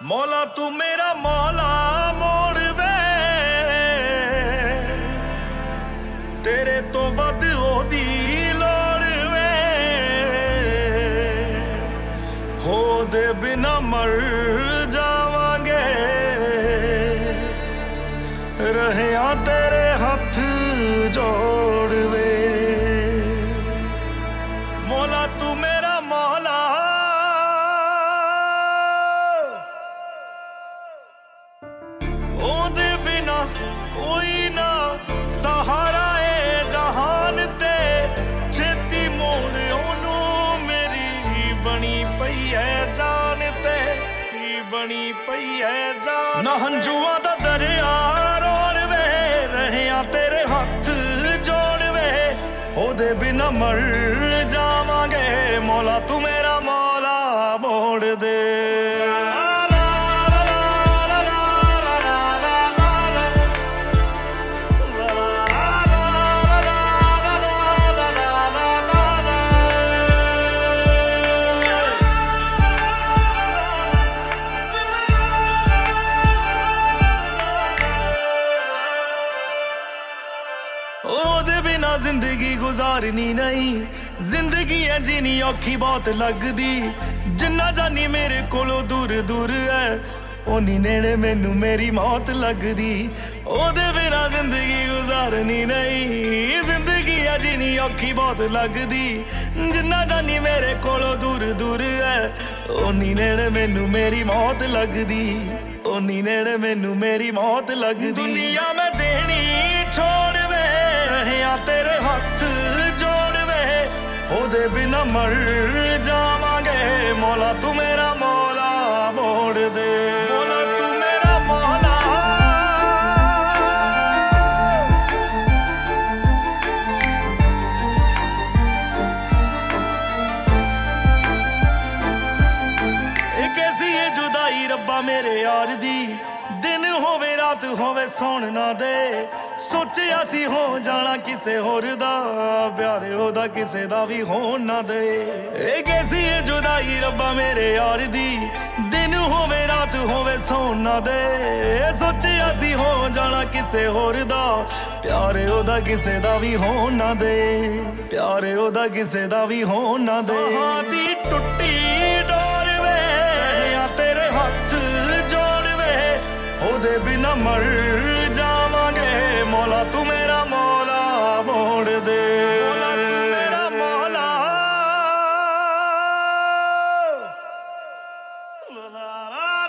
मौला तू मेरा मौला मोड़ वे तेरे तो वध ओदी लोड़ वे हो दे बिना मर जावांगे रहिया तेरे हथ जोड़ वे मौला तू मेरा मौला ओदे बिना कोई ना सहारा है जहान ते छेती मोड़ ओनू मेरी बनी पई है जान ते बनी पई है जान ना हंजुआ दा दरिया रोड़ वे रहिया तेरे हथ जोड़ वे ओदे बिना मर जावांगे मौला तू मेरा मौला मोड़ दे ओदे बिना जिंदगी गुजारनी नहीं जिंदगी है जीनी औखी बहुत लगदी जिन्ना जानी मेरे कोलों दूर दूर है ओनी नेड़े मैनू मेरी मौत लगदी ओदे बिना जिंदगी गुजारनी नहीं जिंदगी है जीनी औखी बहुत लगदी जिन्ना जानी मेरे कोलों दूर दूर है ओनी नेड़े मैनू मेरी मौत लगदी ओनी नेड़े मैनू मेरी मौत लगदी दुनिया में देनी छोड़ वे रहिया तेरे हथ जोड़ वे ओदे बिना मर जावांगे मौला तू मेरा मौला मोड़ दे मौला तू मेरा मौला एक ऐसी है जुदाई रब्बा मेरे यार दी दिन होवे रात होवे सौण ना दे सोचिया सी हो जाना किसे होर दा प्यार ओदा किसे दा भी होण ना दे ए कैसी है जुदाई रब्बा मेरे यार दी दिन होवे रात होवे सौण ना दे सोचिया सी हो जाना किसे होर दा प्यार ओदा किसे दा भी होण ना दे प्यार ओदा किसे दा भी होण ना दे साहां दी टुट्टी डोर वे तेरे हथ जोड़ वे ओदे बिना मर जावांगे मौला तू मेरा मौला मोड़ दे मौला तू मेरा मौला ला ला ला